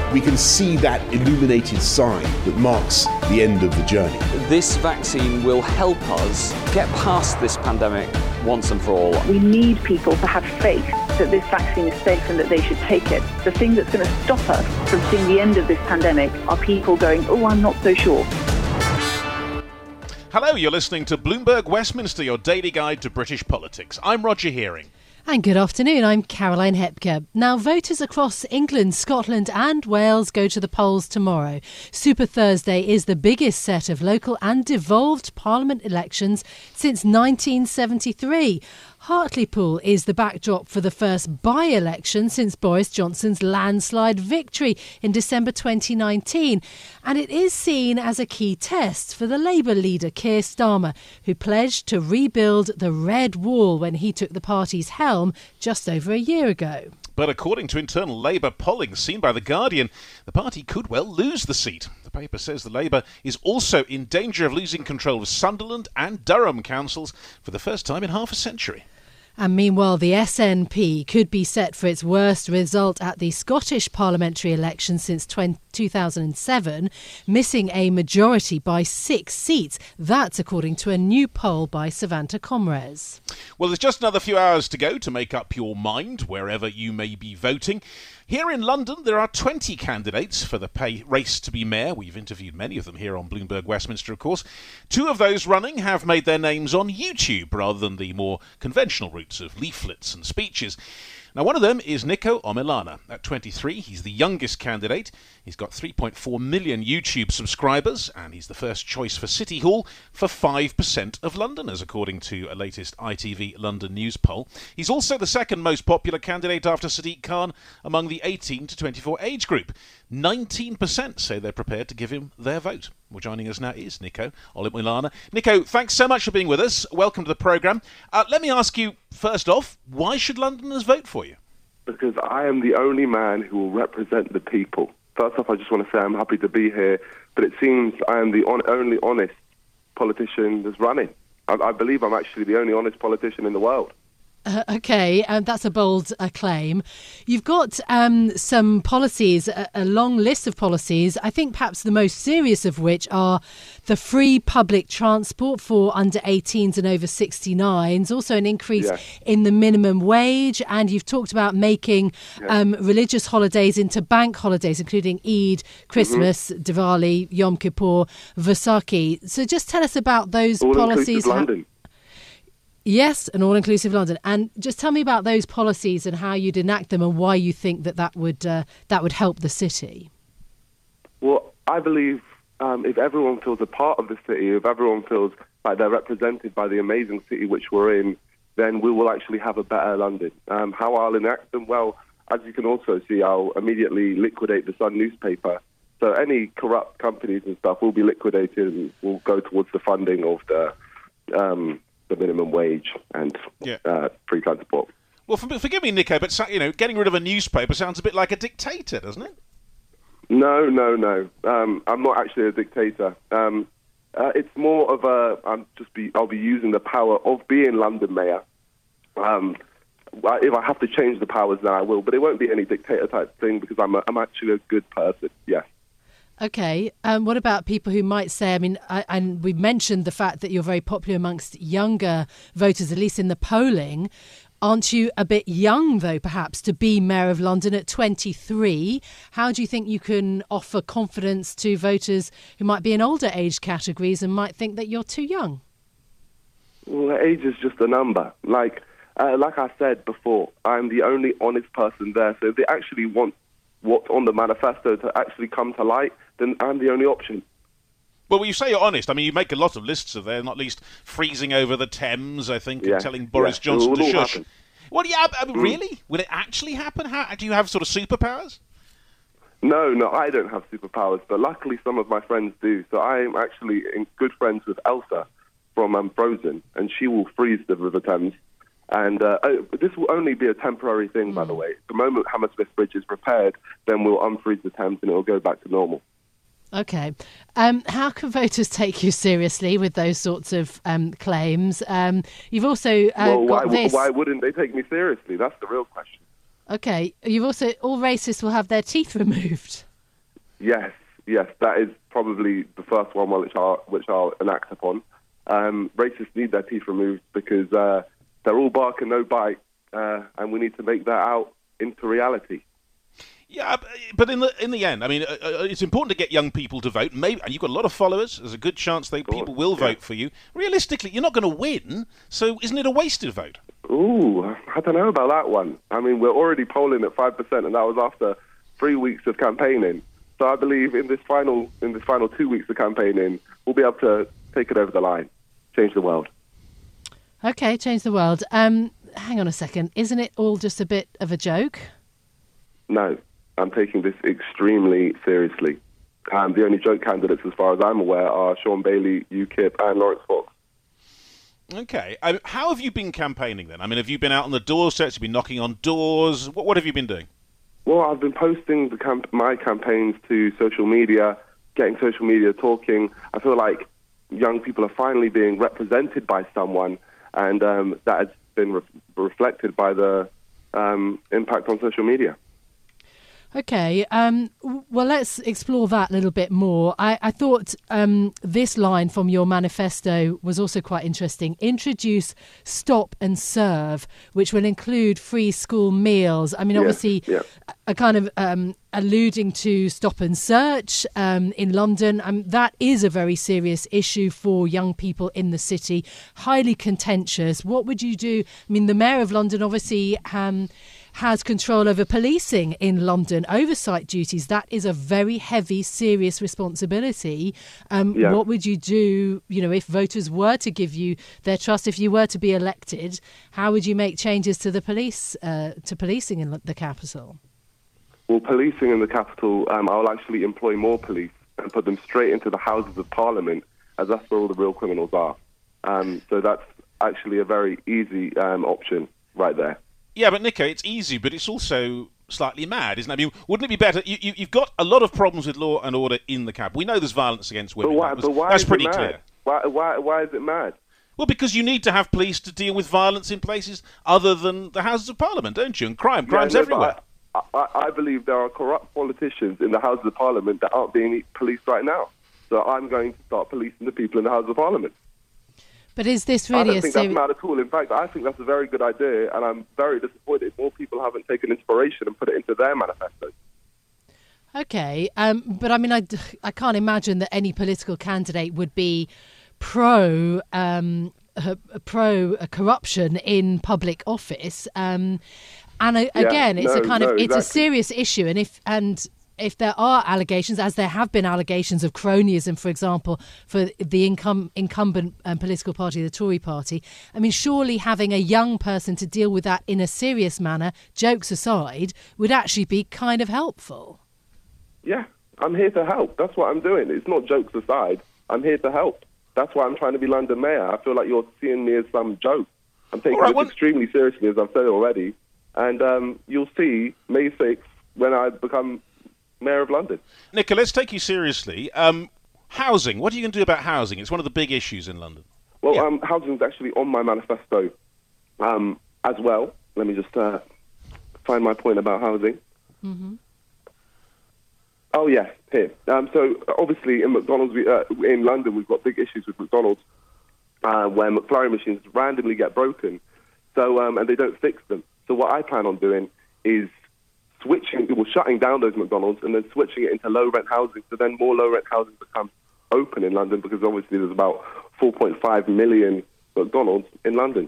we can see that illuminated sign that marks the end of the journey. This vaccine will help us get past this pandemic once and for all. We need people to have faith that this vaccine is safe and that they should take it. The thing that's going to stop us from seeing the end of this pandemic are people going, oh, I'm not so sure. Hello, you're listening to Bloomberg Westminster, your daily guide to British politics. I'm Roger Hearing. And good afternoon, I'm Caroline Hepker. Now, voters across England, Scotland and Wales go to the polls tomorrow. Super Thursday is the biggest set of local and devolved Parliament elections since 1973. Hartlepool is the backdrop for the first by-election since Boris Johnson's landslide victory in December 2019. And it is seen as a key test for the Labour leader Keir Starmer, who pledged to rebuild the Red Wall when he took the party's helm just over a year ago. But according to internal Labour polling seen by The Guardian, the party could well lose the seat. The paper says the Labour is also in danger of losing control of Sunderland and Durham councils for the first time in half a century. And meanwhile, the SNP could be set for its worst result at the Scottish parliamentary election since 2007, missing a majority by 6 seats. That's according to a new poll by Savanta Comres. Well, there's just another few hours to go to make up your mind wherever you may be voting. Here in London, there are 20 candidates for the race to be mayor. We've interviewed many of them here on Bloomberg Westminster, of course. 2 of those running have made their names on YouTube rather than the more conventional routes of leaflets and speeches. Now, one of them is Nico Omilana. At 23, he's the youngest candidate. He's got 3.4 million YouTube subscribers, and he's the first choice for City Hall for 5% of Londoners, according to a latest ITV London News poll. He's also the second most popular candidate after Sadiq Khan among the 18 to 24 age group. 19% say they're prepared to give him their vote. Well, joining us now is Nico Omilana. Nico, thanks so much for being with us. Welcome to the programme. Let me ask you, first off, why should Londoners vote for you? Because I am the only man who will represent the people. First off, I just want to say I'm happy to be here, but it seems I am the only honest politician that's running. I believe I'm actually the only honest politician in the world. OK, that's a bold claim. You've got some policies, a long list of policies, I think perhaps the most serious of which are the free public transport for under 18s and over 69s, also an increase in the minimum wage, and you've talked about making religious holidays into bank holidays, including Eid, Christmas, Diwali, Yom Kippur, Vaisakhi. So just tell us about those policies. London. Yes, an all-inclusive London. And just tell me about those policies and how you'd enact them and why you think that would help the city. Well, I believe if everyone feels a part of the city, if everyone feels like they're represented by the amazing city which we're in, then we will actually have a better London. How I'll enact them? Well, as you can also see, I'll immediately liquidate the Sun newspaper. So any corrupt companies and stuff will be liquidated and will go towards the funding of the minimum wage and free transport. Well, forgive me, Nico, but getting rid of a newspaper sounds a bit like a dictator, doesn't it? No. I'm not actually a dictator. It's more of I'll be using the power of being London mayor. If I have to change the powers, then I will. But it won't be any dictator type thing because I'm actually a good person. Yes. OK. What about people who might say, and we mentioned the fact that you're very popular amongst younger voters, at least in the polling. Aren't you a bit young, though, perhaps, to be Mayor of London at 23? How do you think you can offer confidence to voters who might be in older age categories and might think that you're too young? Well, age is just a number. Like I said before, I'm the only honest person there. So if they actually want what's on the manifesto to actually come to light, then I'm the only option. Well, when you say you're honest, you make a lot of lists of there, not least freezing over the Thames, I think, and telling Boris Johnson to shush. Happen. Well, really? Will it actually happen? How do you have sort of superpowers? No, I don't have superpowers, but luckily some of my friends do. So I'm actually good friends with Elsa from Frozen, and she will freeze the River Thames. And this will only be a temporary thing, by the way. The moment Hammersmith Bridge is repaired, then we'll unfreeze the Thames and it will go back to normal. OK. How can voters take you seriously with those sorts of claims? You've also got this. Why wouldn't they take me seriously? That's the real question. OK. You've also, all racists will have their teeth removed. Yes, that is probably the first one which I'll enact upon. Racists need their teeth removed because they're all bark and no bite, and we need to make that out into reality. Yeah, but in the end, I mean, it's important to get young people to vote. Maybe, and you've got a lot of followers. There's a good chance people will vote for you. Realistically, you're not going to win, so isn't it a wasted vote? Ooh, I don't know about that one. I mean, we're already polling at 5%, and that was after 3 weeks of campaigning. So I believe in this final 2 weeks of campaigning, we'll be able to take it over the line, change the world. Okay, change the world. Hang on a second. Isn't it all just a bit of a joke? No, I'm taking this extremely seriously. The only joke candidates, as far as I'm aware, are Sean Bailey, UKIP, and Lawrence Fox. Okay. How have you been campaigning then? I mean, have you been out on the doorsteps? Have you been knocking on doors? What have you been doing? Well, I've been posting my campaigns to social media, getting social media talking. I feel like young people are finally being represented by someone, and that has been reflected by the impact on social media. Okay, well, let's explore that a little bit more. I thought this line from your manifesto was also quite interesting. Introduce Stop and Serve, which will include free school meals. I mean, obviously, a kind of alluding to Stop and Search in London. That is a very serious issue for young people in the city, highly contentious. What would you do? I mean, the Mayor of London obviously has control over policing in London, oversight duties. That is a very heavy, serious responsibility. What would you do, if voters were to give you their trust, if you were to be elected? How would you make changes to the police, to policing in the capital? Well, policing in the capital, I'll actually employ more police and put them straight into the Houses of Parliament, as that's where all the real criminals are. So that's actually a very easy option right there. Yeah, but Nico, it's easy, but it's also slightly mad, isn't it? I mean, wouldn't it be better? You've got a lot of problems with law and order in the capital. We know there's violence against women. But why that's is pretty it mad? clear. Why is it mad? Well, because you need to have police to deal with violence in places other than the Houses of Parliament, don't you? And crime's everywhere. I believe there are corrupt politicians in the Houses of Parliament that aren't being policed right now. So I'm going to start policing the people in the Houses of Parliament. But is this really I don't think that's mad at all. In fact, I think that's a very good idea, and I'm very disappointed more people haven't taken inspiration and put it into their manifestos. Okay, but I mean, I can't imagine that any political candidate would be pro corruption in public office. Again, it's a serious issue, and if there are allegations, as there have been allegations of cronyism, for example, for the incumbent political party, the Tory party, I mean, surely having a young person to deal with that in a serious manner, jokes aside, would actually be kind of helpful. Yeah, I'm here to help. That's what I'm doing. It's not jokes aside. I'm here to help. That's why I'm trying to be London Mayor. I feel like you're seeing me as some joke. I'm taking this extremely seriously, as I've said already. And you'll see May 6th when I become Mayor of London. Nicola, let's take you seriously. Housing. What are you going to do about housing? It's one of the big issues in London. Well, housing is actually on my manifesto as well. Let me just find my point about housing. Mm-hmm. Oh, yes, here. So, obviously, in McDonald's, in London, we've got big issues with McDonald's where McFlurry machines randomly get broken, and they don't fix them. So what I plan on doing is shutting down those McDonald's and then switching it into low-rent housing, so then more low-rent housing becomes open in London, because obviously there's about 4.5 million McDonald's in London.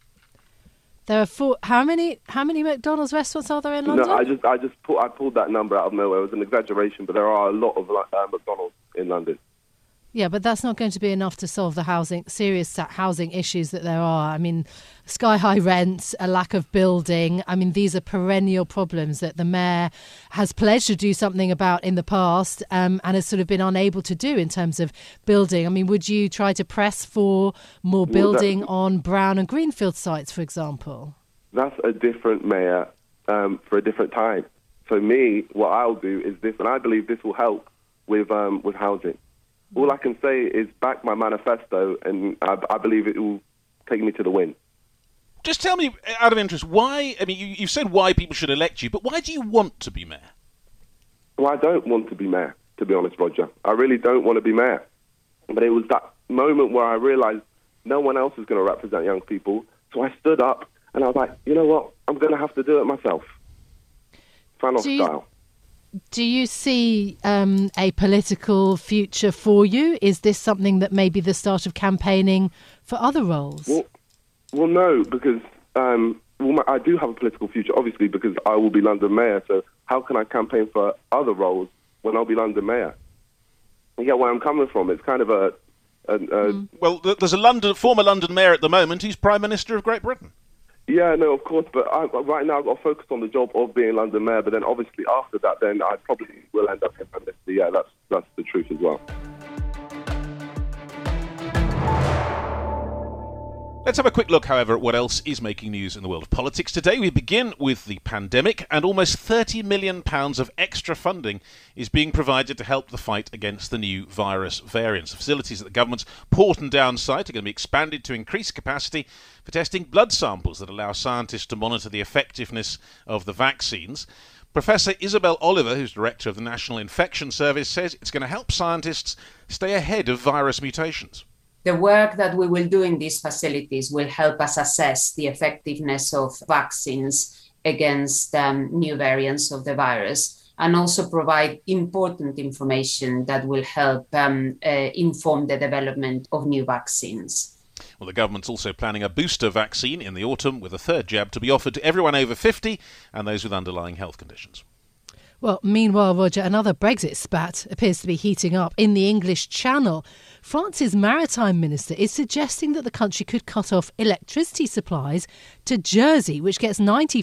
There are how many McDonald's restaurants are there in London? No, I pulled that number out of nowhere. It was an exaggeration, but there are a lot of McDonald's in London. Yeah, but that's not going to be enough to solve the serious housing issues that there are. I mean, sky-high rents, a lack of building. I mean, these are perennial problems that the mayor has pledged to do something about in the past and has sort of been unable to do in terms of building. I mean, would you try to press for more building on brown and greenfield sites, for example? That's a different mayor for a different time. So me, what I'll do is this, and I believe this will help with housing. All I can say is back my manifesto, and I believe it will take me to the win. Just tell me, out of interest, why... I mean, you've said why people should elect you, but why do you want to be mayor? Well, I don't want to be mayor, to be honest, Roger. I really don't want to be mayor. But it was that moment where I realised no one else is going to represent young people. So I stood up and I was like, you know what? I'm going to have to do it myself. Fan style. Do you see a political future for you? Is this something that may be the start of campaigning for other roles? Well, no, because I do have a political future, obviously, because I will be London Mayor. So how can I campaign for other roles when I'll be London Mayor? You get where I'm coming from. It's kind of Well, there's a former London Mayor at the moment who's Prime Minister of Great Britain. Yeah, no, of course, but right now I've got to focus on the job of being London Mayor, but then obviously after that, then I probably will end up in Prime Minister. Yeah, that's the truth as well. Let's have a quick look, however, at what else is making news in the world of politics today. We begin with the pandemic, and almost £30 million of extra funding is being provided to help the fight against the new virus variants. The facilities at the government's Porton Down site are going to be expanded to increase capacity for testing blood samples that allow scientists to monitor the effectiveness of the vaccines. Professor Isabel Oliver, who's director of the National Infection Service, says it's going to help scientists stay ahead of virus mutations. The work that we will do in these facilities will help us assess the effectiveness of vaccines against new variants of the virus, and also provide important information that will help inform the development of new vaccines. Well, the government's also planning a booster vaccine in the autumn, with a third jab to be offered to everyone over 50 and those with underlying health conditions. Well, meanwhile, Roger, another Brexit spat appears to be heating up in the English Channel. France's maritime minister is suggesting that the country could cut off electricity supplies to Jersey, which gets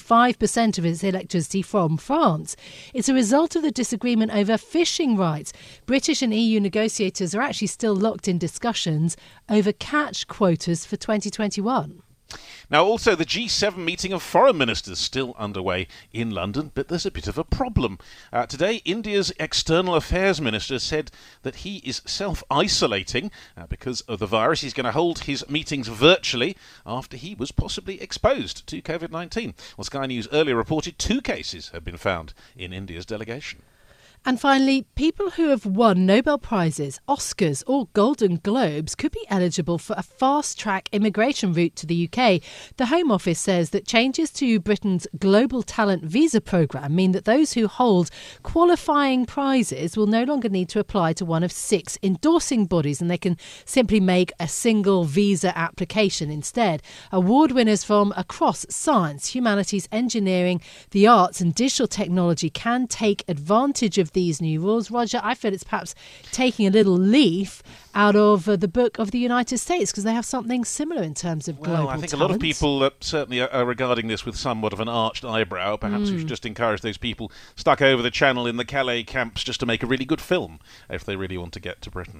95% of its electricity from France. It's a result of the disagreement over fishing rights. British and EU negotiators are actually still locked in discussions over catch quotas for 2021. Now, also, the G7 meeting of foreign ministers still underway in London, but there's a bit of a problem. Today, India's External Affairs Minister said that he is self-isolating because of the virus. He's going to hold his meetings virtually after he was possibly exposed to COVID-19. Well, Sky News earlier reported 2 cases have been found in India's delegation. And finally, people who have won Nobel Prizes, Oscars or Golden Globes could be eligible for a fast-track immigration route to the UK. The Home Office says that changes to Britain's Global Talent Visa programme mean that those who hold qualifying prizes will no longer need to apply to one of 6 endorsing bodies, and they can simply make a single visa application instead. Award winners from across science, humanities, engineering, the arts and digital technology can take advantage of these new rules. Roger, I feel it's perhaps taking a little leaf out of the book of the United States, because they have something similar in terms of global I think talent. a lot of people certainly are regarding this with somewhat of an arched eyebrow. Perhaps we should just encourage those people stuck over the channel in the Calais camps just to make a really good film if they really want to get to Britain.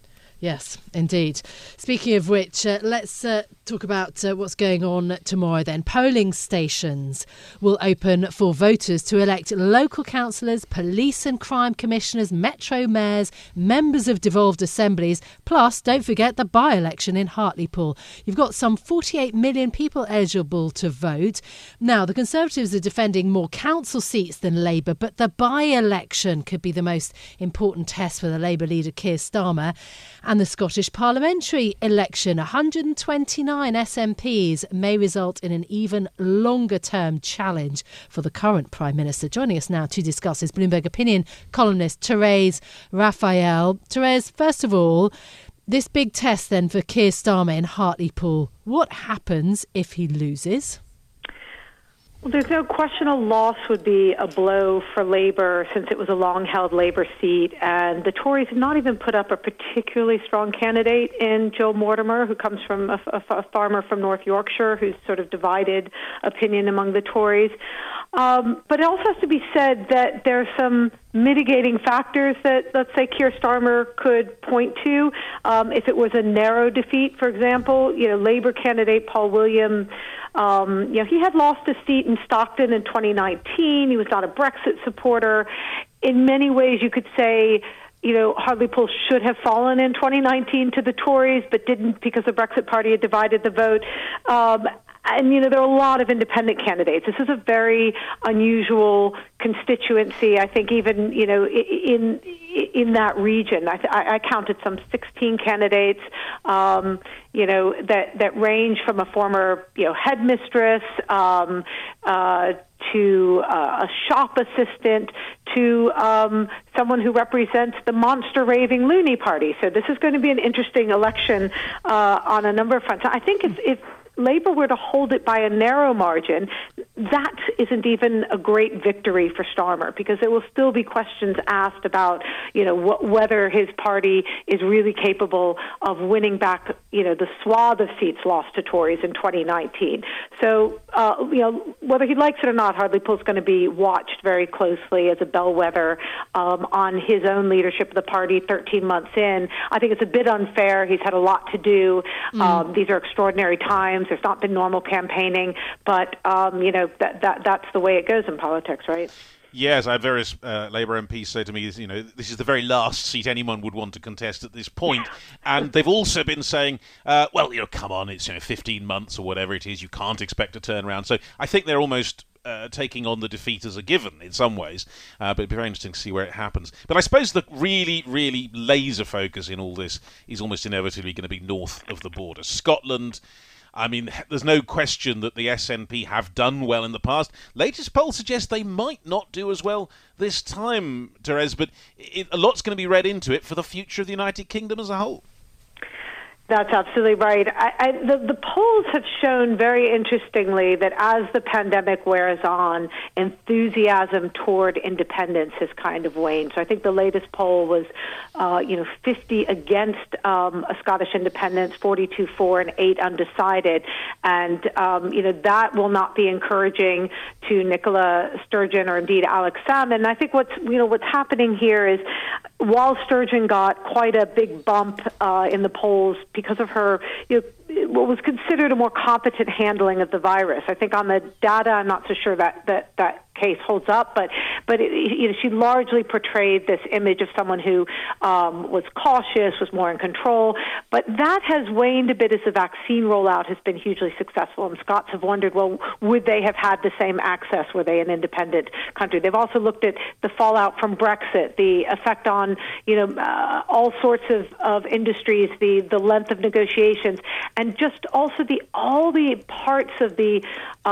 Yes, indeed. Speaking of which, let's talk about what's going on tomorrow then. Polling stations will open for voters to elect local councillors, police and crime commissioners, metro mayors, members of devolved assemblies, plus, don't forget, the by-election in Hartlepool. You've got some 48 million people eligible to vote. Now, the Conservatives are defending more council seats than Labour, but the by-election could be the most important test for the Labour leader Keir Starmer. And the Scottish parliamentary election, 129 SNPs, may result in an even longer-term challenge for the current Prime Minister. Joining us now to discuss is Bloomberg Opinion columnist Therese Raphael. Therese, first of all, this big test then for Keir Starmer in Hartlepool, what happens if he loses? Well, there's no question a loss would be a blow for Labour, since it was a long-held Labour seat, and the Tories have not even put up a particularly strong candidate in Joe Mortimer, who comes from a farmer from North Yorkshire, who's sort of divided opinion among the Tories. But it also has to be said that there are some mitigating factors that, let's say, Keir Starmer could point to. If it was a narrow defeat, for example, Labour candidate Paul William, he had lost a seat in Stockton in 2019. He was not a Brexit supporter. In many ways, you could say, Hartlepool should have fallen in 2019 to the Tories, but didn't because the Brexit Party had divided the vote. And, there are a lot of independent candidates. This is a very unusual constituency, I think, even, in that region. I counted some 16 candidates, that range from a former, headmistress to a shop assistant to someone who represents the monster raving loony party. So this is going to be an interesting election on a number of fronts. I think if Labour were to hold it by a narrow margin, that isn't even a great victory for Starmer, because there will still be questions asked about, whether his party is really capable of winning back, the swath of seats lost to Tories in 2019. So, whether he likes it or not, Hartlepool's going to be watched very closely as a bellwether on his own leadership of the party 13 months in. I think it's a bit unfair. He's had a lot to do. These are extraordinary times. There's not been normal campaigning, but that's the way it goes in politics, right? Yes, I had various Labour MPs say to me, this is the very last seat anyone would want to contest at this point. And they've also been saying, come on, it's 15 months or whatever it is, you can't expect a turnaround. So I think they're almost taking on the defeat as a given in some ways, but it'd be very interesting to see where it happens. But I suppose the really, really laser focus in all this is almost inevitably going to be north of the border. Scotland. I mean, there's no question that the SNP have done well in the past. Latest polls suggest they might not do as well this time, Therese, but a lot's going to be read into it for the future of the United Kingdom as a whole. That's absolutely right. The polls have shown very interestingly that as the pandemic wears on, enthusiasm toward independence has kind of waned. So I think the latest poll was, 50 against a Scottish independence, 42 for, and 8 undecided. And, that will not be encouraging to Nicola Sturgeon or indeed Alex Salmond. I think what's happening here is while Sturgeon got quite a big bump in the polls because of her, what was considered a more competent handling of the virus. I think on the data, I'm not so sure that case holds up, but she largely portrayed this image of someone who was cautious, was more in control. But that has waned a bit as the vaccine rollout has been hugely successful, and Scots have wondered, well, would they have had the same access? Were they an independent country? They've also looked at the fallout from Brexit, the effect on all sorts of industries, the length of negotiations, and just also all the parts of the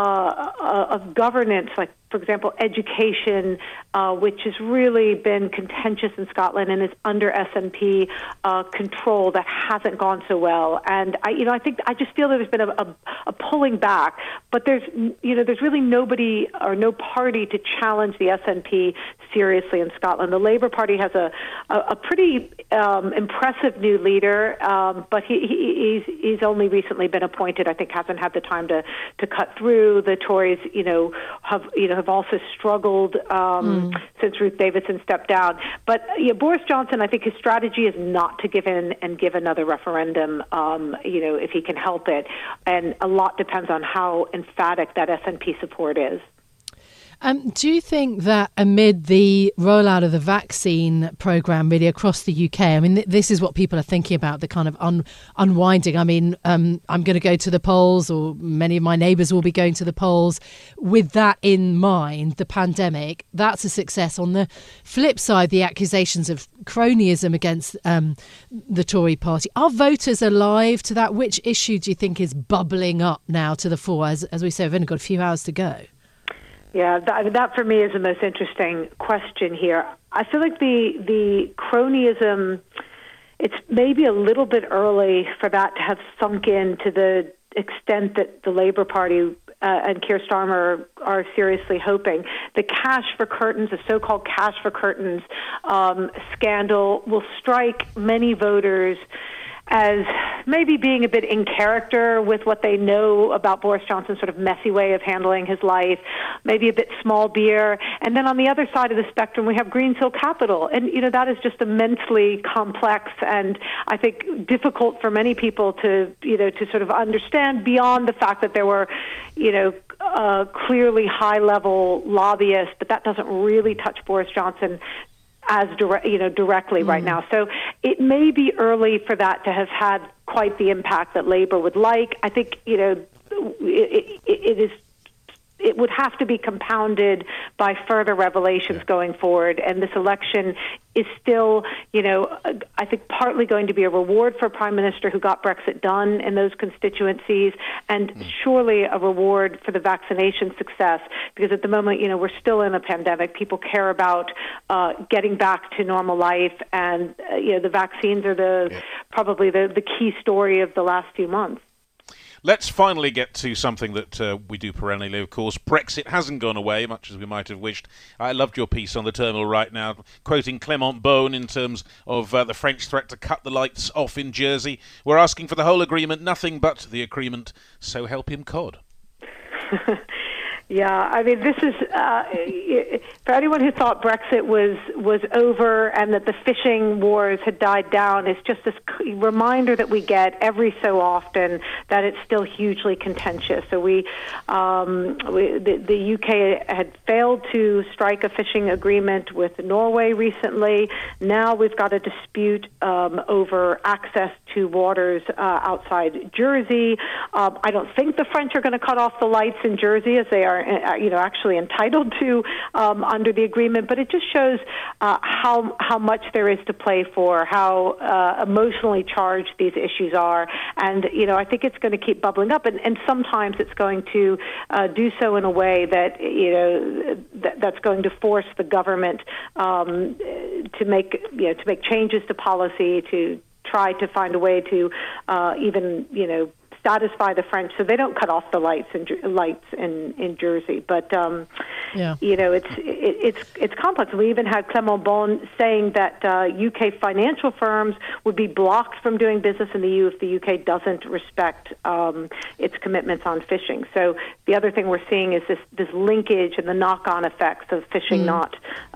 of governance, like, for example, education, which has really been contentious in Scotland and is under SNP control, that hasn't gone so well. And I just feel there's been a pulling back, but there's really nobody or no party to challenge the SNP seriously in Scotland. The Labour Party has a pretty impressive new leader, but he's only recently been appointed. I think hasn't had the time to cut through. The Tories, have also struggled since Ruth Davidson stepped down. But Boris Johnson, I think his strategy is not to give in and give another referendum, if he can help it. And a lot depends on how emphatic that SNP support is. Do you think that amid the rollout of the vaccine programme really across the UK, I mean, this is what people are thinking about, the kind of unwinding. I mean, I'm going to go to the polls, or many of my neighbours will be going to the polls. With that in mind, the pandemic, that's a success. On the flip side, the accusations of cronyism against the Tory party. Are voters alive to that? Which issue do you think is bubbling up now to the fore? As we say, we've only got a few hours to go. Yeah, that for me is the most interesting question here. I feel like the cronyism, it's maybe a little bit early for that to have sunk in to the extent that the Labour Party and Keir Starmer are seriously hoping. The cash for curtains, the so-called cash for curtains scandal will strike many voters as maybe being a bit in character with what they know about Boris Johnson's sort of messy way of handling his life, maybe a bit small beer. And then on the other side of the spectrum, we have Greensill Capital. And, that is just immensely complex and I think difficult for many people to sort of understand beyond the fact that there were, clearly high-level lobbyists, but that doesn't really touch Boris Johnson as directly right now. So it may be early for that to have had quite the impact that Labour would like. I think, it would have to be compounded by further revelations going forward. And this election is still, I think partly going to be a reward for a prime minister who got Brexit done in those constituencies, and surely a reward for the vaccination success, because at the moment, we're still in a pandemic. People care about getting back to normal life, and, the vaccines are probably the key story of the last few months. Let's finally get to something that we do perennially, of course. Brexit hasn't gone away, much as we might have wished. I loved your piece on the terminal right now, quoting Clement Beaune in terms of the French threat to cut the lights off in Jersey. We're asking for the whole agreement, nothing but the agreement, so help him cod. Yeah, I mean, this is, for anyone who thought Brexit was over and that the fishing wars had died down, it's just this reminder that we get every so often that it's still hugely contentious. So the UK had failed to strike a fishing agreement with Norway recently. Now we've got a dispute over access to waters outside Jersey. I don't think the French are going to cut off the lights in Jersey, as they are actually entitled to under the agreement, but it just shows how much there is to play for, how emotionally charged these issues are, and I think it's going to keep bubbling up, and sometimes it's going to do so in a way that that's going to force the government to make changes to policy, to try to find a way to even satisfy the French, so they don't cut off the lights in Jersey. But it's complex. We even had Clement Beaune saying that UK financial firms would be blocked from doing business in the EU if the UK doesn't respect its commitments on fishing. So the other thing we're seeing is this linkage and the knock-on effects of fishing not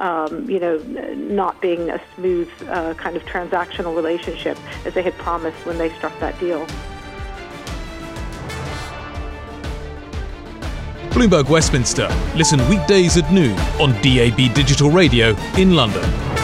being a smooth kind of transactional relationship as they had promised when they struck that deal. Bloomberg Westminster. Listen weekdays at noon on DAB Digital Radio in London.